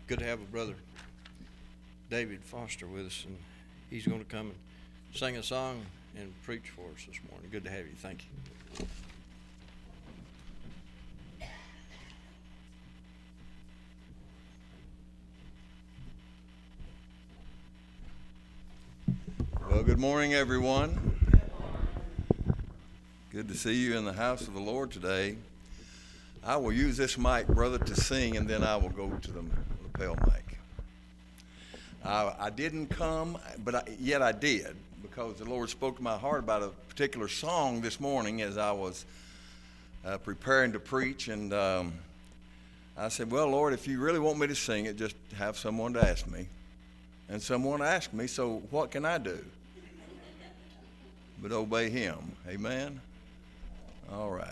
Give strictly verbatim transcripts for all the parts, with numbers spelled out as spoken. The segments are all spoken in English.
good to have a brother, David Foster, with us, and he's going to come and sing a song and preach for us this morning. Good to have you. Thank you. Well, good morning, everyone. Good to see you in the house of the Lord today. I will use this mic, brother, to sing, and then I will go to the lapel mic. I, I didn't come, but I, yet I did, because the Lord spoke to my heart about a particular song this morning as I was uh, preparing to preach, and um, I said, well, Lord, if you really want me to sing it, just have someone to ask me. And someone asked me, so what can I do? But obey him. Amen? All right.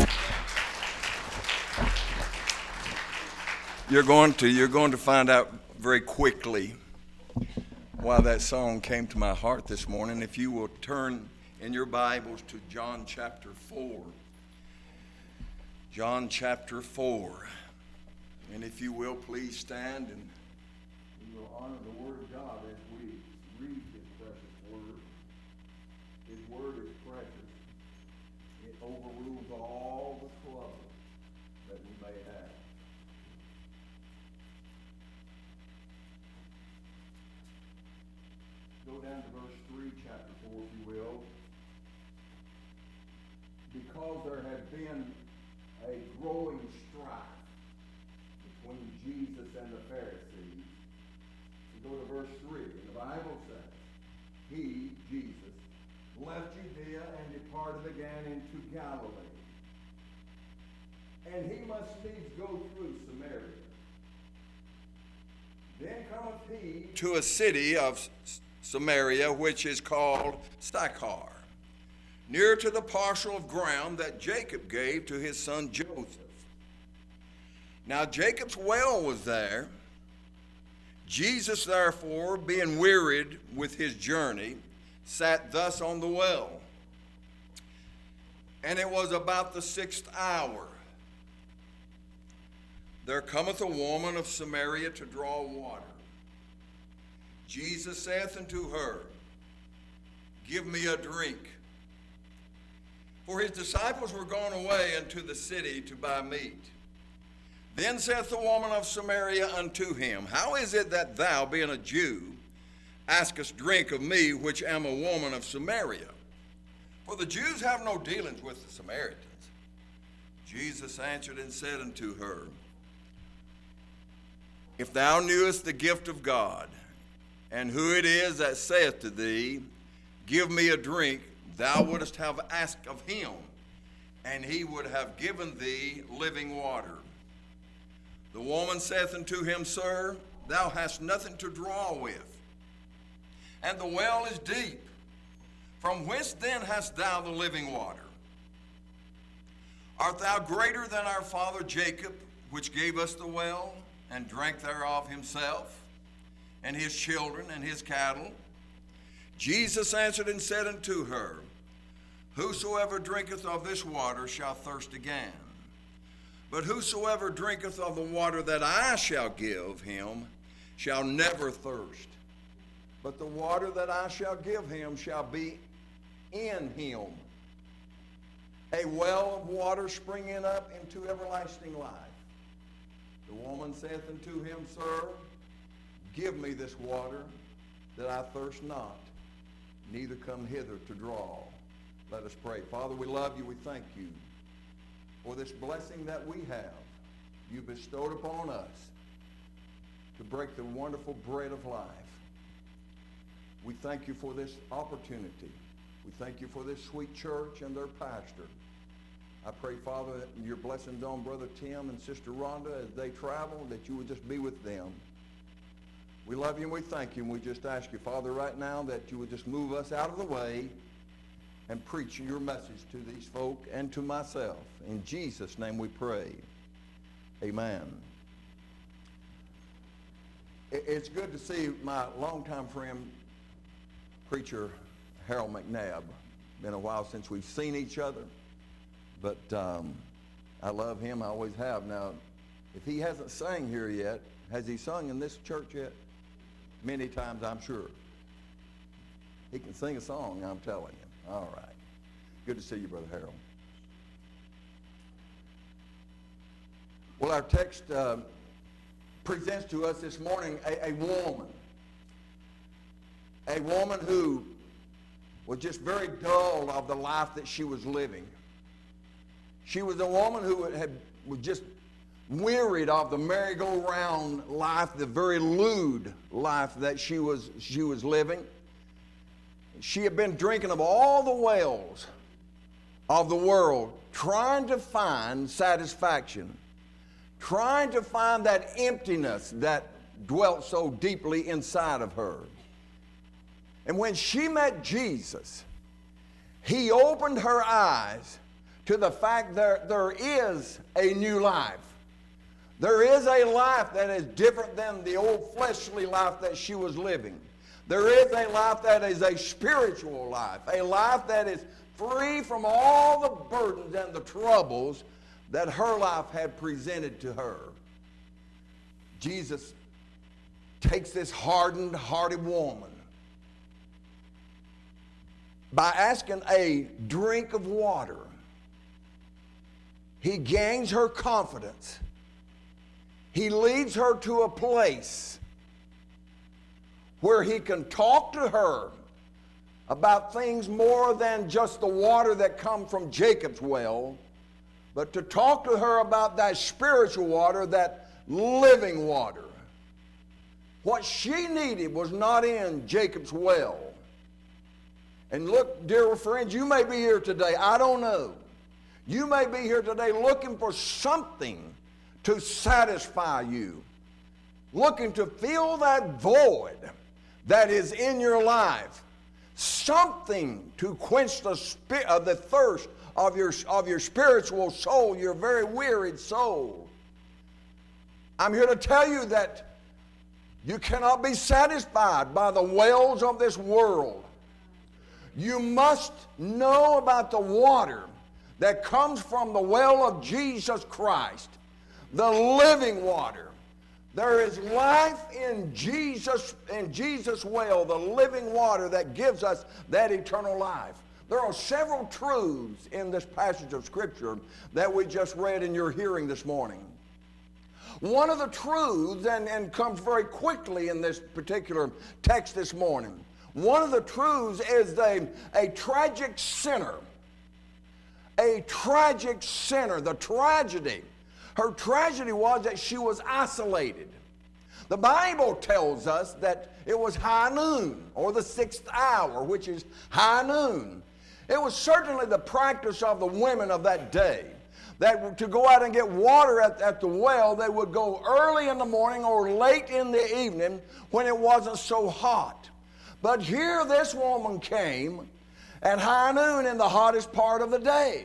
You're going to you're going to find out very quickly why that song came to my heart this morning. If you will turn in your Bibles to John chapter four. John chapter four. And if you will, please stand and we will honor the Word of God as we read His precious Word. His Word is precious. It overrules all the trouble that we may have. Go down to verse three, chapter four, if you will. Because there had been a growing strife between Jesus and the Pharisees. We go to verse three, and the Bible says, He, Jesus, left Judea and departed again into Galilee. And he must needs go through Samaria. Then cometh he to a city of Samaria, which is called Sychar, near to the parcel of ground that Jacob gave to his son Joseph. Now Jacob's well was there. Jesus, therefore, being wearied with his journey, sat thus on the well. And it was about the sixth hour. There cometh a woman of Samaria to draw water. Jesus saith unto her, Give me a drink. For his disciples were gone away into the city to buy meat. Then saith the woman of Samaria unto him, How is it that thou, being a Jew, askest drink of me, which am a woman of Samaria? For the Jews have no dealings with the Samaritans. Jesus answered and said unto her, If thou knewest the gift of God, and who it is that saith to thee, Give me a drink, thou wouldest have asked of him, and he would have given thee living water. The woman saith unto him, Sir, thou hast nothing to draw with, and the well is deep. From whence then hast thou the living water? Art thou greater than our father Jacob, which gave us the well, and drank thereof himself, and his children, and his cattle? Jesus answered and said unto her, Whosoever drinketh of this water shall thirst again. But whosoever drinketh of the water that I shall give him shall never thirst. But the water that I shall give him shall be in him a well of water springing up into everlasting life. The woman saith unto him, Sir, give me this water, that I thirst not, neither come hither to draw. Let us pray. Father, we love you. We thank you for this blessing that we have you bestowed upon us to break the wonderful bread of life. We thank you for this opportunity. We thank you for this sweet church and their pastor. I pray, Father, that your blessings on Brother Tim and Sister Rhonda as they travel, that you would just be with them. We love you and we thank you, and we just ask you, Father, right now that you would just move us out of the way and preach your message to these folk and to myself. In Jesus' name we pray. Amen. It's good to see my longtime friend, Preacher Harold McNabb. Been a while since we've seen each other, but um, I love him. I always have. Now, if he hasn't sang here yet, has he sung in this church yet? Many times, I'm sure. He can sing a song, I'm telling you. All right. Good to see you, Brother Harold. Well, our text uh, presents to us this morning a, a woman. A woman who was just very dull of the life that she was living. She was a woman who had was just wearied of the merry-go-round life, the very lewd life that she was she was living. She had been drinking of all the wells of the world, trying to find satisfaction, trying to find that emptiness that dwelt so deeply inside of her. And when she met Jesus, he opened her eyes to the fact that there is a new life. There is a life that is different than the old fleshly life that she was living. There is a life that is a spiritual life, a life that is free from all the burdens and the troubles that her life had presented to her. Jesus takes this hardened, hearted woman by asking a drink of water. He gains her confidence. He leads her to a place where he can talk to her about things more than just the water that comes from Jacob's well, but to talk to her about that spiritual water, that living water. What she needed was not in Jacob's well. And look, dear friends, you may be here today, I don't know. You may be here today looking for something to satisfy you, looking to fill that void that is in your life, something to quench the, spi- uh, the thirst of your, of your spiritual soul, your very wearied soul. I'm here to tell you that you cannot be satisfied by the wells of this world. You must know about the water that comes from the well of Jesus Christ, the living water. There is life in Jesus, in Jesus' well, the living water that gives us that eternal life. There are several truths in this passage of Scripture that we just read in your hearing this morning. One of the truths, and, and comes very quickly in this particular text this morning, one of the truths is a, a tragic sinner. A tragic sinner, the tragedy. Her tragedy was that she was isolated. The Bible tells us that it was high noon, or the sixth hour, which is high noon. It was certainly the practice of the women of that day that to go out and get water at, at the well, they would go early in the morning or late in the evening when it wasn't so hot. But here this woman came at high noon in the hottest part of the day.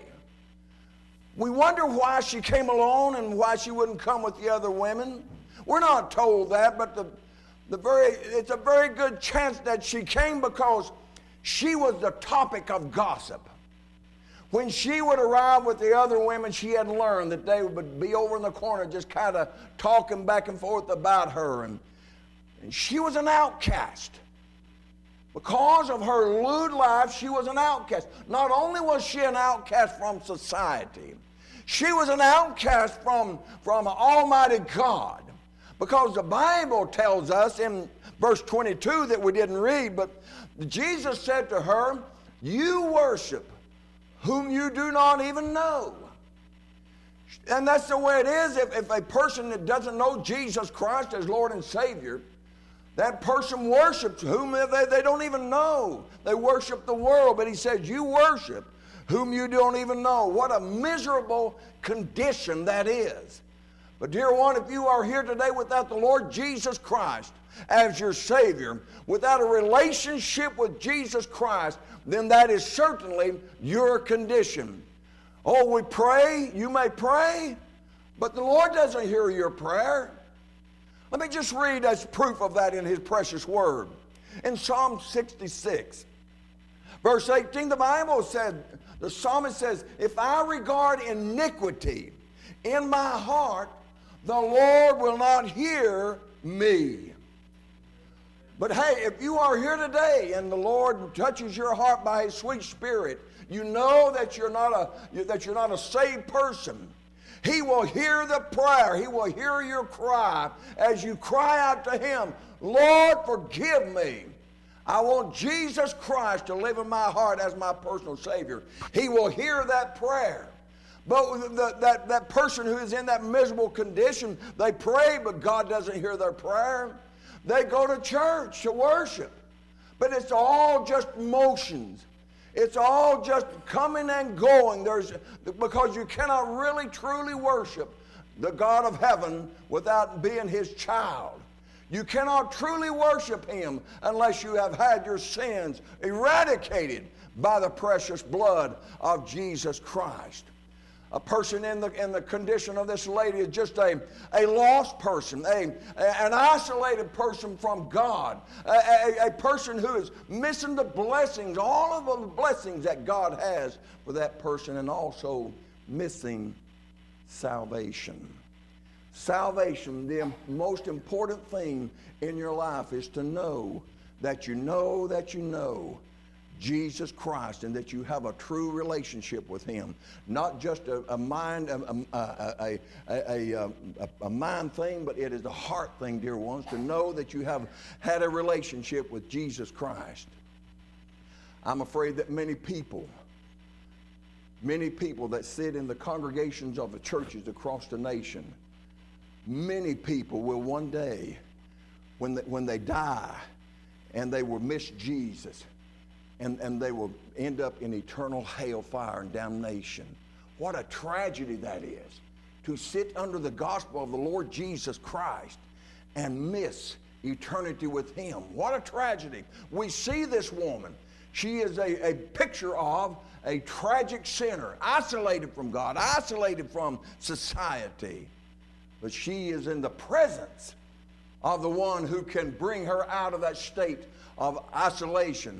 We wonder why she came alone and why she wouldn't come with the other women. We're not told that, but the, the very, it's a very good chance that she came because she was the topic of gossip. When she would arrive with the other women, she had learned that they would be over in the corner just kind of talking back and forth about her. And, and she was an outcast. Because of her lewd life, she was an outcast. Not only was she an outcast from society, she was an outcast from, from Almighty God. Because the Bible tells us in verse twenty-two that we didn't read, but Jesus said to her, "You worship whom you do not even know." And that's the way it is. If, if a person that doesn't know Jesus Christ as Lord and Savior, that person worships whom they, they don't even know. They worship the world. But he says, you worship whom you don't even know. What a miserable condition that is. But dear one, if you are here today without the Lord Jesus Christ as your Savior, without a relationship with Jesus Christ, then that is certainly your condition. Oh, we pray, you may pray, but the Lord doesn't hear your prayer. Let me just read as proof of that in His precious word. In Psalm sixty-six, verse eighteen, the Bible said, the psalmist says, "If I regard iniquity in my heart, the Lord will not hear me." But hey, if you are here today and the Lord touches your heart by His sweet Spirit, you know that you're not a, that you're not a saved person. He will hear the prayer. He will hear your cry as you cry out to Him, "Lord, forgive me. I want Jesus Christ to live in my heart as my personal Savior." He will hear that prayer. But the, that, that person who is in that miserable condition, they pray, but God doesn't hear their prayer. They go to church to worship, but it's all just motions. It's all just coming and going. There's, because you cannot really truly worship the God of heaven without being His child. You cannot truly worship Him unless you have had your sins eradicated by the precious blood of Jesus Christ. a person in the, in the condition of this lady is just a, a lost person, a, an isolated person from God, a, a, a person who is missing the blessings, all of the blessings that God has for that person, and also missing salvation. Salvation, the most important thing in your life is to know that you know that you know Jesus Christ, and that you have a true relationship with Him. Not just a, a mind, a, a, a, a, a mind thing, but it is a heart thing, dear ones, to know that you have had a relationship with Jesus Christ. I'm afraid that many people, many people that sit in the congregations of the churches across the nation, many people will one day, when they, when they die, and they will miss Jesus, And, and they will end up in eternal hellfire and damnation. What a tragedy that is, to sit under the gospel of the Lord Jesus Christ and miss eternity with Him. What a tragedy. We see this woman. She is a, a picture of a tragic sinner, isolated from God, isolated from society. But she is in the presence of the one who can bring her out of that state of isolation.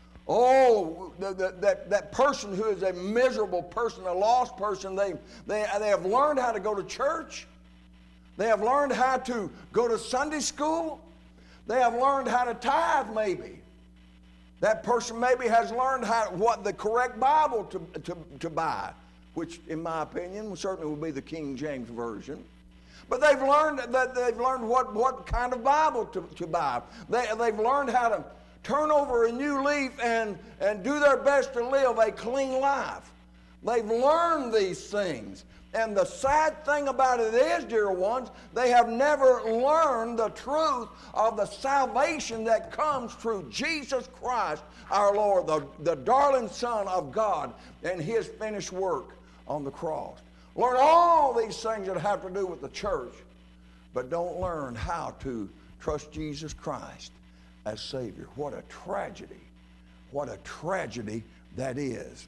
Oh, the, the, that, that person who is a miserable person, a lost person, they, they, they have learned how to go to church. They have learned how to go to Sunday school. They have learned how to tithe, maybe. That person maybe has learned how, what the correct Bible to, to, to buy, which, in my opinion, certainly will be the King James Version. But they've learned that they've learned what, what kind of Bible to, to buy. They, they've learned how to turn over a new leaf and, and do their best to live a clean life. They've learned these things. And the sad thing about it is, dear ones, they have never learned the truth of the salvation that comes through Jesus Christ, our Lord, the, the darling Son of God, and His finished work on the cross. Learn all these things that have to do with the church, but don't learn how to trust Jesus Christ as Savior. What a tragedy. What a tragedy that is.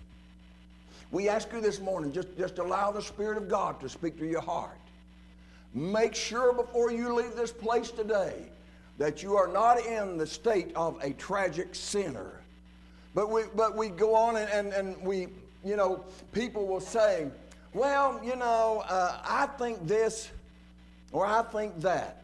We ask you this morning, just, just allow the Spirit of God to speak to your heart. Make sure before you leave this place today that you are not in the state of a tragic sinner. But we, but we go on and, and, and we, you know, people will say, well, you know, uh, I think this or I think that.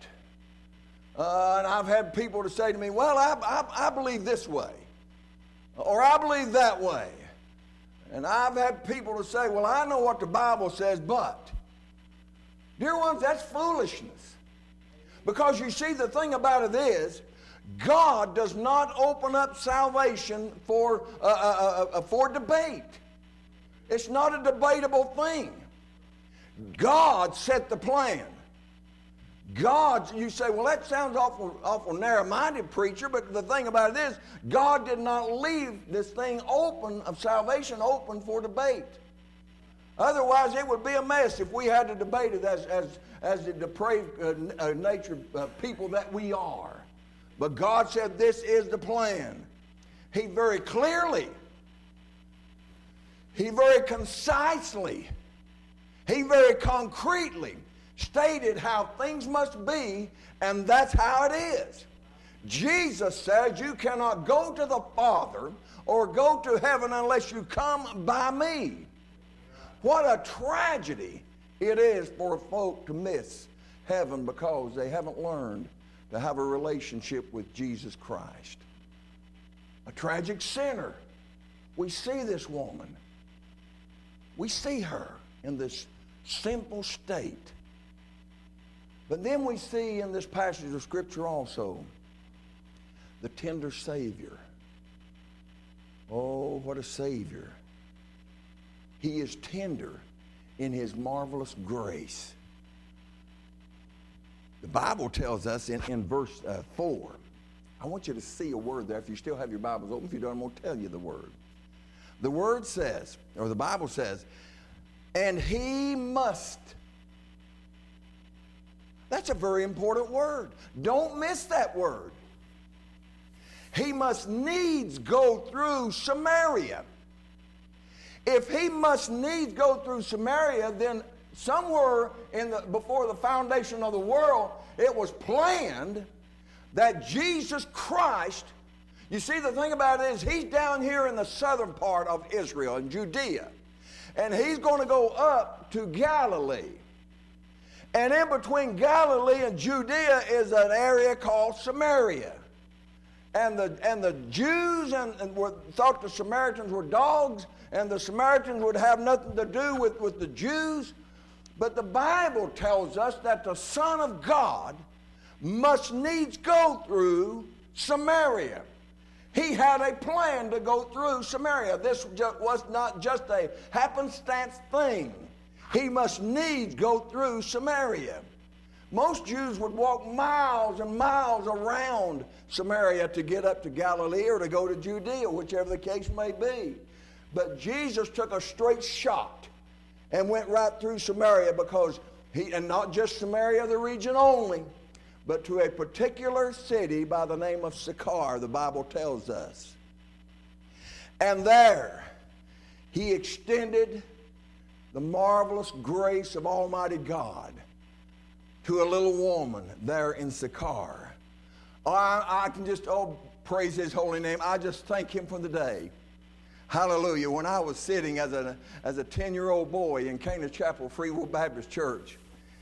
Uh, and I've had people to say to me, well, I, I, I believe this way, or I believe that way. And I've had people to say, well, I know what the Bible says, but. Dear ones, that's foolishness. Because you see, the thing about it is, God does not open up salvation for, uh, uh, uh, for debate. It's not a debatable thing. God set the plan. God, you say, well, that sounds awful, awful narrow-minded, preacher, but the thing about it is, God did not leave this thing open, of salvation open for debate. Otherwise, it would be a mess if we had to debate it as, as, as the depraved uh, uh, nature uh, people that we are. But God said this is the plan. He very clearly, He very concisely, He very concretely stated how things must be, and that's how it is. Jesus says you cannot go to the Father or go to heaven unless you come by me. What a tragedy it is for folk to miss heaven because they haven't learned to have a relationship with Jesus Christ. A tragic sinner. We see this woman. We see her in this simple state. But then we see in this passage of Scripture also the tender Savior. Oh, what a Savior. He is tender in His marvelous grace. The Bible tells us in, in verse uh, four, I want you to see a word there. If you still have your Bibles open, if you don't, I'm going to tell you the word. The word says, or the Bible says, and He must. That's a very important word. Don't miss that word. He must needs go through Samaria. If he must needs go through Samaria, then somewhere in the, before the foundation of the world, it was planned that Jesus Christ, you see, the thing about it is he's down here in the southern part of Israel, in Judea, and he's going to go up to Galilee. And in between Galilee and Judea is an area called Samaria. And the, and the Jews and, and were, thought the Samaritans were dogs, and the Samaritans would have nothing to do with, with the Jews. But the Bible tells us that the Son of God must needs go through Samaria. He had a plan to go through Samaria. This was not just a happenstance thing. He must needs go through Samaria. Most Jews would walk miles and miles around Samaria to get up to Galilee or to go to Judea, whichever the case may be. But Jesus took a straight shot and went right through Samaria, because he, and not just Samaria, the region only, but to a particular city by the name of Sychar, the Bible tells us. And there he extended the marvelous grace of Almighty God to a little woman there in Sychar. Oh, I, I can just, oh, praise his holy name. I just thank him for the day. Hallelujah. When I was sitting as a as a ten-year-old boy in Cana Chapel Free Will Baptist Church,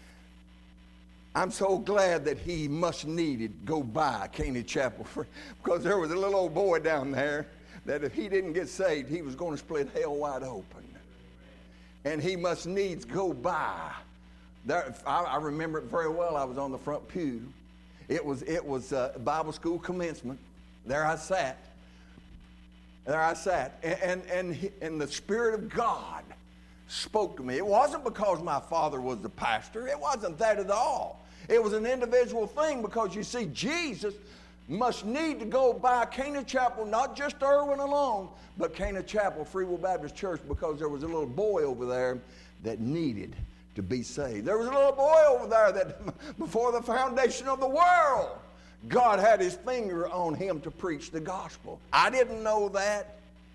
I'm so glad that he must needed go by Cana Chapel, because there was a little old boy down there that if he didn't get saved, he was going to split hell wide open. And he must needs go by. There, I, I remember it very well. I was on the front pew. It was it was uh, Bible school commencement. There I sat. There I sat, and and and, and the Spirit of God spoke to me. It wasn't because my father was the pastor. It wasn't that at all. It was an individual thing, because you see, Jesus must need to go by Cana Chapel, not just Irwin alone, but Cana Chapel Free Will Baptist Church, because there was a little boy over there that needed to be saved. There was a little boy over there that before the foundation of the world, God had his finger on him to preach the gospel. I didn't know that.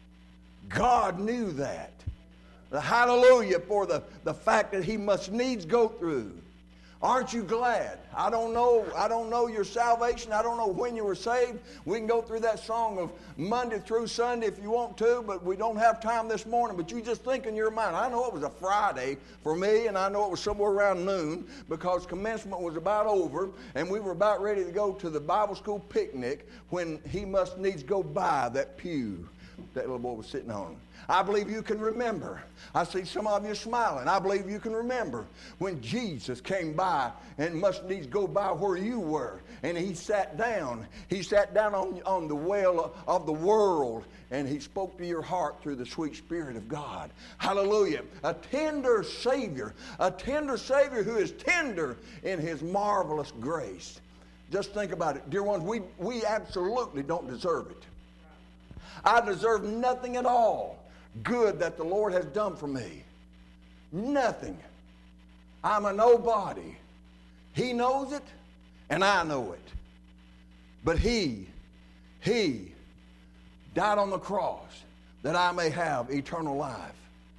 God knew that. Hallelujah for the, the fact that he must needs go through. Aren't you glad? I don't know. I don't know your salvation. I don't know when you were saved. We can go through that song of Monday through Sunday if you want to, but we don't have time this morning. But you just think in your mind, I know it was a Friday for me, and I know it was somewhere around noon, because commencement was about over, and we were about ready to go to the Bible school picnic when he must needs go by that pew that little boy was sitting on. I believe you can remember. I see some of you smiling. I believe you can remember when Jesus came by and must needs go by where you were. And he sat down. He sat down on, on the well of the world, and he spoke to your heart through the sweet Spirit of God. Hallelujah. A tender Savior. A tender Savior who is tender in his marvelous grace. Just think about it. Dear ones, we, we absolutely don't deserve it. I deserve nothing at all good that the Lord has done for me. Nothing. I'm a nobody. He knows it, and I know it. But he, he died on the cross that I may have eternal life.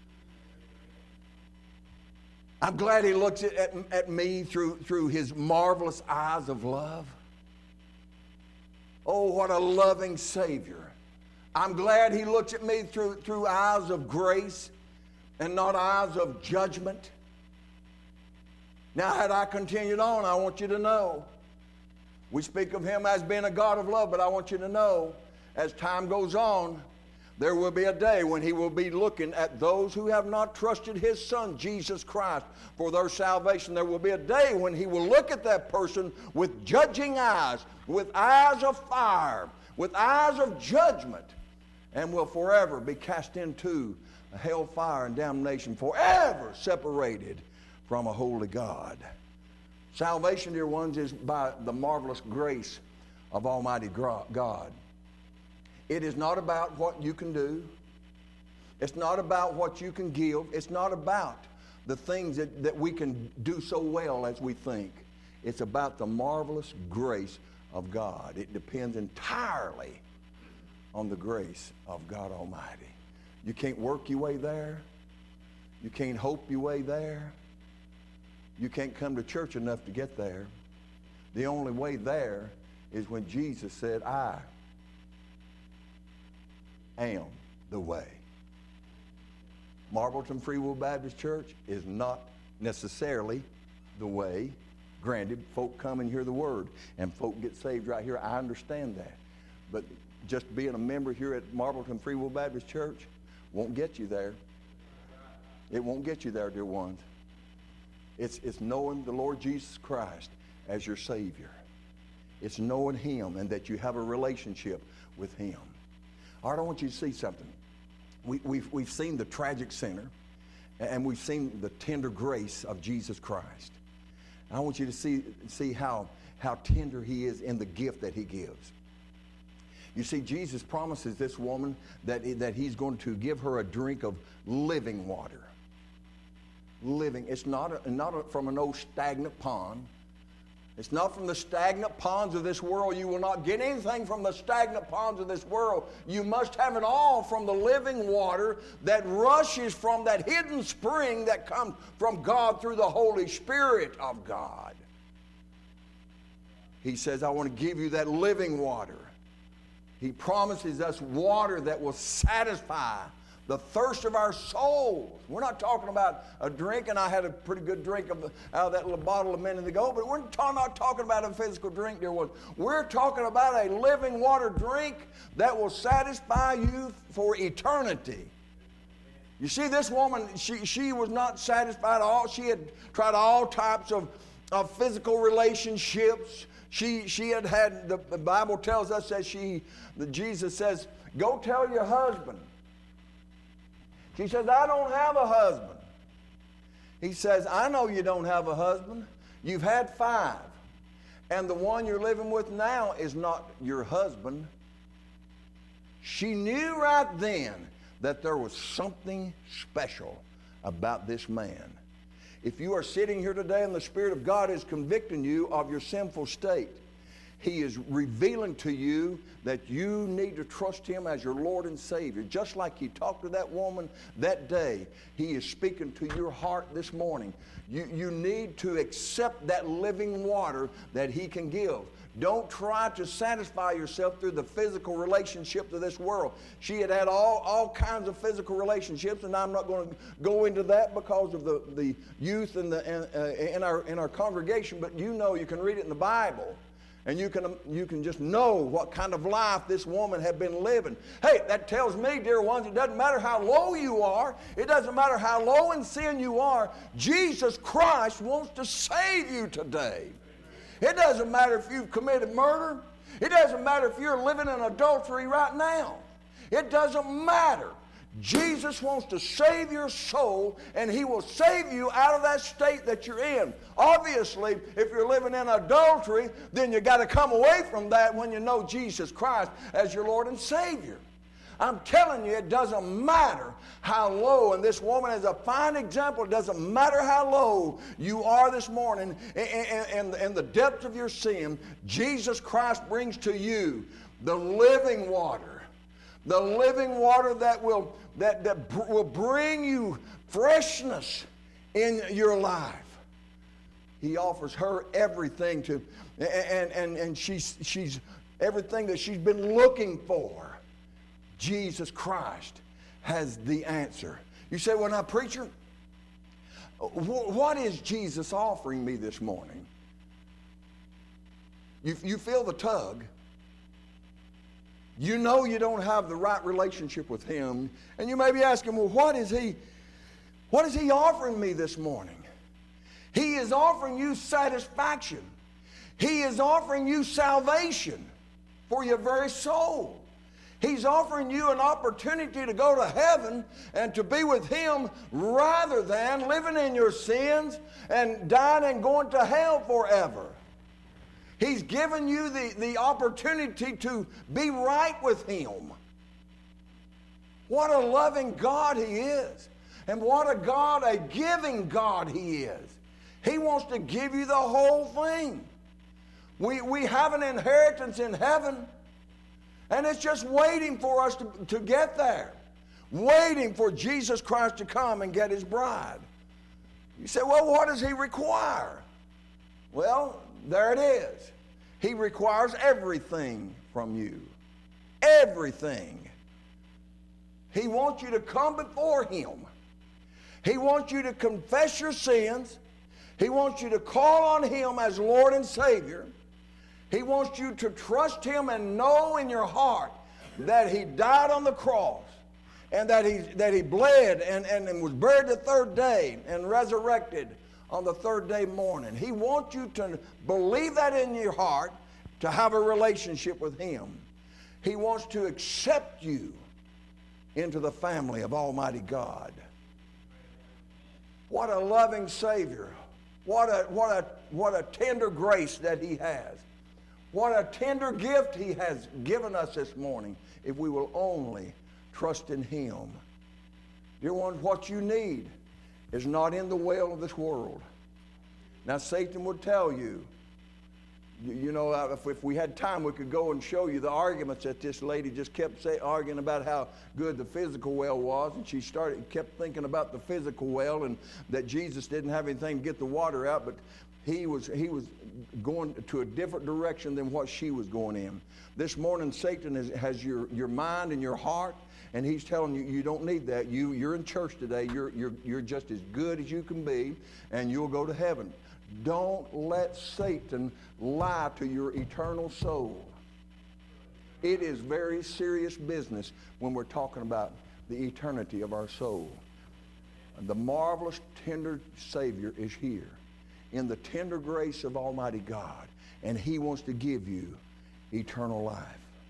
I'm glad he looks at, at, at me through, through his marvelous eyes of love. Oh, what a loving Savior. I'm glad he looks at me through, through eyes of grace and not eyes of judgment. Now, had I continued on, I want you to know, we speak of him as being a God of love, but I want you to know, as time goes on, there will be a day when he will be looking at those who have not trusted his Son, Jesus Christ, for their salvation. There will be a day when he will look at that person with judging eyes, with eyes of fire, with eyes of judgment, and will forever be cast into a hellfire and damnation, forever separated from a holy God. Salvation, dear ones, is by the marvelous grace of Almighty God. It is not about what you can do. It's not about what you can give. It's not about the things that, that we can do so well as we think. It's about the marvelous grace of God. It depends entirely on the grace of God Almighty. You can't work your way there. You can't hope your way there. You can't come to church enough to get there. The only way there is when Jesus said, I am the way. Marbleton Free Will Baptist Church is not necessarily the way. Granted, folk come and hear the word, and folk get saved right here. I understand that. But just being a member here at Marbleton Free Will Baptist Church won't get you there. It won't get you there, dear ones. It's, it's knowing the Lord Jesus Christ as your Savior. It's knowing Him and that you have a relationship with Him. All right, I want you to see something. We, we've, we've seen the tragic sinner, and we've seen the tender grace of Jesus Christ. I want you to see, see how, how tender He is in the gift that He gives. You see, Jesus promises this woman that, that He's going to give her a drink of living water. Living. It's not, a, not a, from an old stagnant pond. It's not from the stagnant ponds of this world. You will not get anything from the stagnant ponds of this world. You must have it all from the living water that rushes from that hidden spring that comes from God through the Holy Spirit of God. He says, I want to give you that living water. He promises us water that will satisfy the thirst of our souls. We're not talking about a drink, and I had a pretty good drink of, out of that little bottle a minute ago, but we're ta- not talking about a physical drink, dear ones. We're talking about a living water drink that will satisfy you for eternity. You see, this woman, she, she was not satisfied at all. She had tried all types of, of physical relationships. She, she had had, the, the Bible tells us that she, that Jesus says, go tell your husband. She says, I don't have a husband. He says, I know you don't have a husband. You've had five. And the one you're living with now is not your husband. She knew right then that there was something special about this man. If you are sitting here today and the Spirit of God is convicting you of your sinful state, He is revealing to you that you need to trust Him as your Lord and Savior. Just like He talked to that woman that day, He is speaking to your heart this morning. You, you need to accept that living water that He can give. Don't try to satisfy yourself through the physical relationships of this world. She had had all, all kinds of physical relationships, and I'm not going to go into that because of the, the youth in, the, in, uh, in, our, in our congregation, but you know, you can read it in the Bible. And you can, you can just know what kind of life this woman had been living. Hey, that tells me, dear ones, it doesn't matter how low you are. It doesn't matter how low in sin you are. Jesus Christ wants to save you today. It doesn't matter if you've committed murder. It doesn't matter if you're living in adultery right now. It doesn't matter. Jesus wants to save your soul, and He will save you out of that state that you're in. Obviously, if you're living in adultery, then you got to come away from that when you know Jesus Christ as your Lord and Savior. I'm telling you, it doesn't matter how low, and this woman is a fine example. It doesn't matter how low you are this morning in, in, in the depths of your sin, Jesus Christ brings to you the living water. The living water that will, that, that br- will bring you freshness in your life. He offers her everything to, and, and, and she's, she's everything that she's been looking for. Jesus Christ has the answer. You say, well, now, preacher, wh- what is Jesus offering me this morning? You, you feel the tug. You know you don't have the right relationship with Him. And you may be asking, well, what is He, what is He offering me this morning? He is offering you satisfaction. He is offering you salvation for your very soul. He's offering you an opportunity to go to heaven and to be with Him rather than living in your sins and dying and going to hell forever. He's given you the, the opportunity to be right with Him. What a loving God He is. And what a God, a giving God He is. He wants to give you the whole thing. We, we have an inheritance in heaven, and it's just waiting for us to, to get there. waiting for Jesus Christ to come and get his bride. You say, well, what does he require? Well, there it is. He requires everything from you. Everything. He wants you to come before him. He wants you to confess your sins. He wants you to call on him as Lord and Savior. He wants you to trust him and know in your heart that he died on the cross and that he, that he bled and, and, and was buried the third day and resurrected on the third day morning. He wants you to believe that in your heart, to have a relationship with him. He wants to accept you into the family of Almighty God. What a loving Savior. What a, what a, what a tender grace that he has. What a tender gift he has given us this morning if we will only trust in him. Dear ones, what you need is not in the well of this world. Now, Satan would tell you, you, you know, if, if we had time, we could go and show you the arguments that this lady just kept say, arguing about how good the physical well was, and she started kept thinking about the physical well and that Jesus didn't have anything to get the water out, but he was he was going to a different direction than what she was going in. This morning, Satan has, has your, your mind and your heart, and he's telling you, you don't need that. You, you're in church today. You're, you're, you're just as good as you can be, and you'll go to heaven. Don't let Satan lie to your eternal soul. It is very serious business when we're talking about the eternity of our soul. The marvelous, tender Savior is here in the tender grace of Almighty God, and he wants to give you eternal life.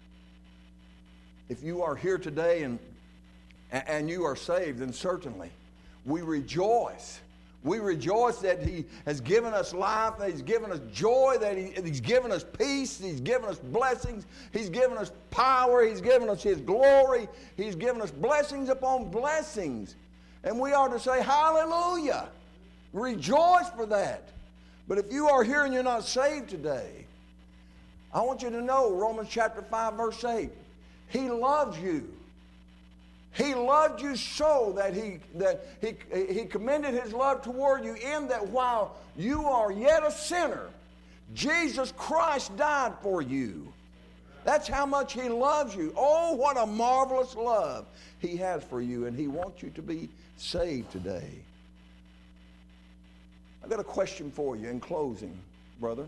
If you are here today and, and you are saved, then certainly we rejoice. We rejoice that he has given us life, that he's given us joy, that he, he's given us peace, he's given us blessings, he's given us power, he's given us his glory, he's given us blessings upon blessings. And we are to say, hallelujah. Rejoice for that. But if you are here and you're not saved today, I want you to know Romans chapter five, verse eight. He loves you. He loved you so that he that he he commended his love toward you in that while you are yet a sinner, Jesus Christ died for you. That's how much he loves you. Oh, what a marvelous love he has for you, and he wants you to be saved today. I've got a question for you in closing, brother.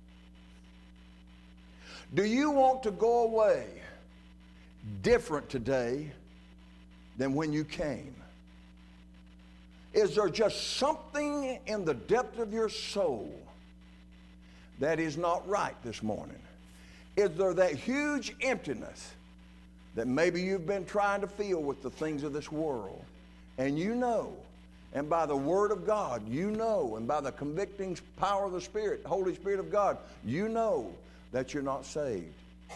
Do you want to go away different today than when you came? Is there just something in the depth of your soul that is not right this morning? Is there that huge emptiness that maybe you've been trying to fill with the things of this world? And you know, and by the Word of God, you know, and by the convicting power of the Spirit, Holy Spirit of God, you know that you're not saved.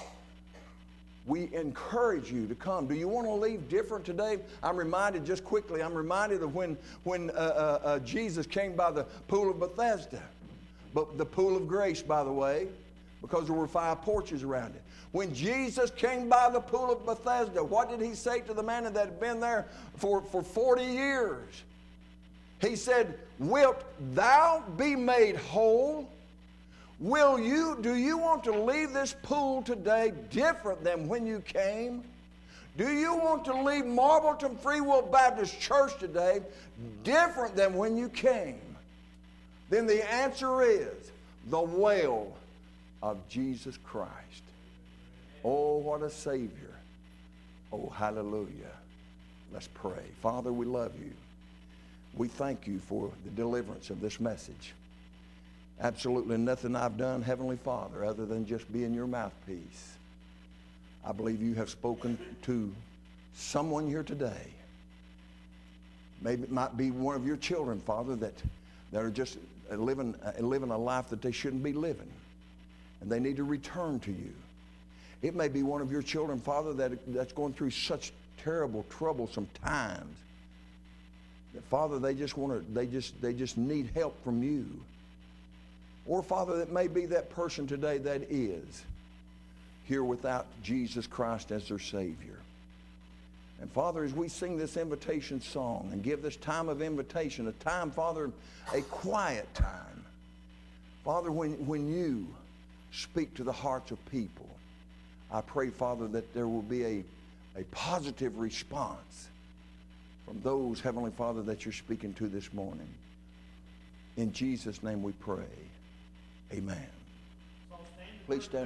We encourage you to come. Do you want to leave different today? I'm reminded, just quickly, I'm reminded of when, when uh, uh, uh, Jesus came by the pool of Bethesda. But the pool of grace, by the way, because there were five porches around it. When Jesus came by the pool of Bethesda, what did he say to the man that had been there for, for forty years? He said, wilt thou be made whole? Will you, do you want to leave this pool today different than when you came? Do you want to leave Marbleton Free Will Baptist Church today different than when you came? Then the answer is the well of Jesus Christ. Oh, what a Savior. Oh, hallelujah. Let's pray. Father, we love you. We thank you for the deliverance of this message. Absolutely nothing I've done, Heavenly Father, other than just being your mouthpiece. I believe you have spoken to someone here today. Maybe it might be one of your children, Father, that, that are just living, uh, living a life that they shouldn't be living, and they need to return to you. It may be one of your children, Father, that, that's going through such terrible, troublesome times that, Father, they just want to, they just, they just need help from you. Or, Father, that may be that person today that is here without Jesus Christ as their Savior. And Father, as we sing this invitation song and give this time of invitation, a time, Father, a quiet time, Father, when, when you speak to the hearts of people, I pray, Father, that there will be a, a positive response from those, Heavenly Father, that you're speaking to this morning. In Jesus' name we pray. Amen. Please stand.